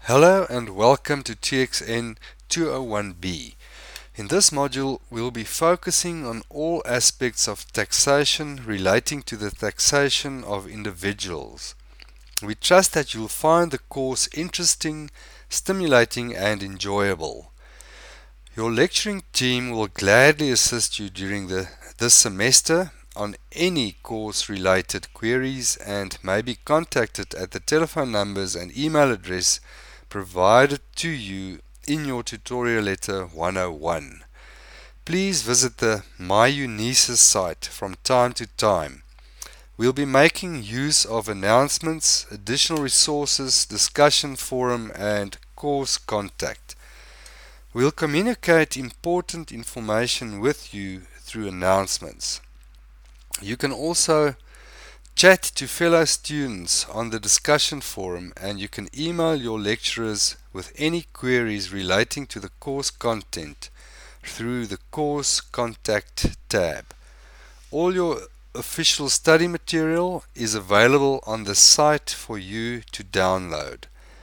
Hello and welcome to TXN 201B. In this module, we'll be focusing on all aspects of taxation relating to the taxation of individuals. We trust that you'll find the course interesting, stimulating and enjoyable. Your lecturing team will gladly assist you during this semester on any course-related queries and may be contacted at the telephone numbers and email address provided to you in your tutorial letter 101. Please visit the MyUNISA site from time to time. We'll be making use of announcements, additional resources, discussion forum and course contact. We'll communicate important information with you through announcements. You can also chat to fellow students on the discussion forum, and you can email your lecturers with any queries relating to the course content through the course contact tab. All your official study material is available on the site for you to download.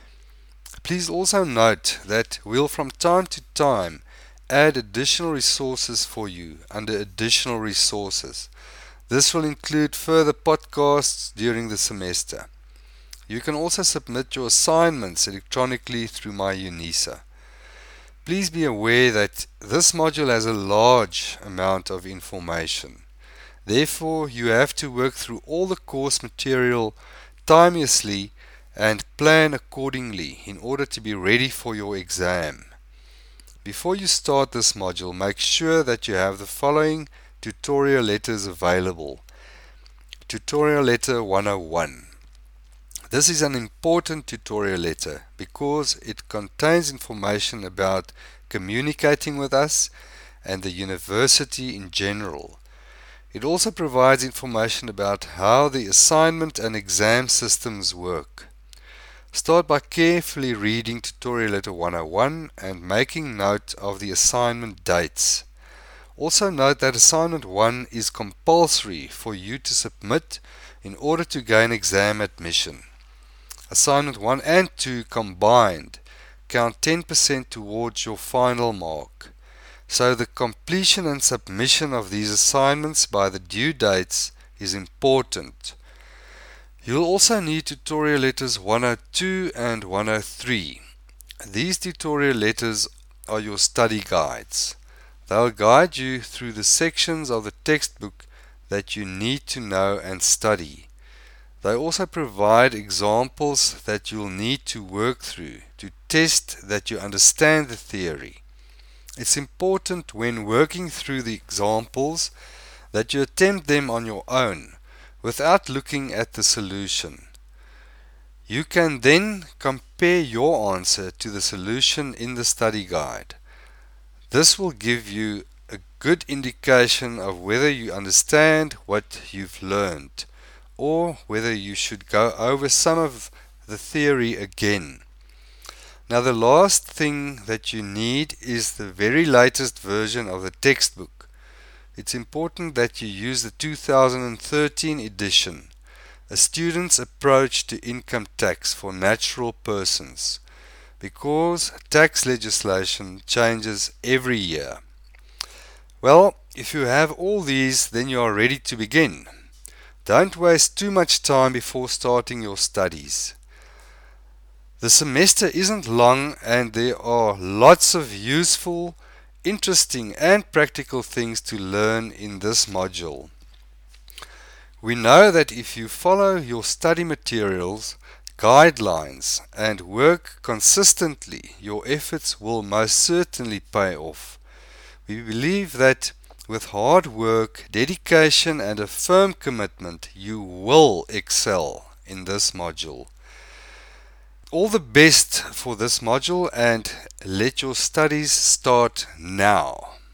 Please also note that we'll from time to time add additional resources for you under additional resources. This will include further podcasts during the semester. You can also submit your assignments electronically through MyUNISA. Please be aware that this module has a large amount of information. Therefore, you have to work through all the course material timeously and plan accordingly in order to be ready for your exam. Before you start this module, make sure that you have the following tutorial letters available. Tutorial letter 101. This is an important tutorial letter because it contains information about communicating with us and the university in general. It also provides information about how the assignment and exam systems work. Start by carefully reading tutorial letter 101 and making note of the assignment dates. Also note that assignment 1 is compulsory for you to submit in order to gain exam admission. Assignment 1 and 2 combined count 10% towards your final mark. So the completion and submission of these assignments by the due dates is important. You'll also need tutorial letters 102 and 103. These tutorial letters are your study guides. They'll guide you through the sections of the textbook that you need to know and study. They also provide examples that you'll need to work through to test that you understand the theory. It's important when working through the examples that you attempt them on your own without looking at the solution. You can then compare your answer to the solution in the study guide. This will give you a good indication of whether you understand what you've learned or whether you should go over some of the theory again. Now the last thing that you need is the very latest version of the textbook. It's important that you use the 2013 edition, A Student's Approach to Income Tax for Natural Persons, because tax legislation changes every year. Well, if you have all these, then you are ready to begin. Don't waste too much time before starting your studies. The semester isn't long and there are lots of useful, interesting and practical things to learn in this module. We know that if you follow your study materials, guidelines and work consistently, your efforts will most certainly pay off. We believe that with hard work, dedication and a firm commitment, you will excel in this module. All the best for this module and let your studies start now.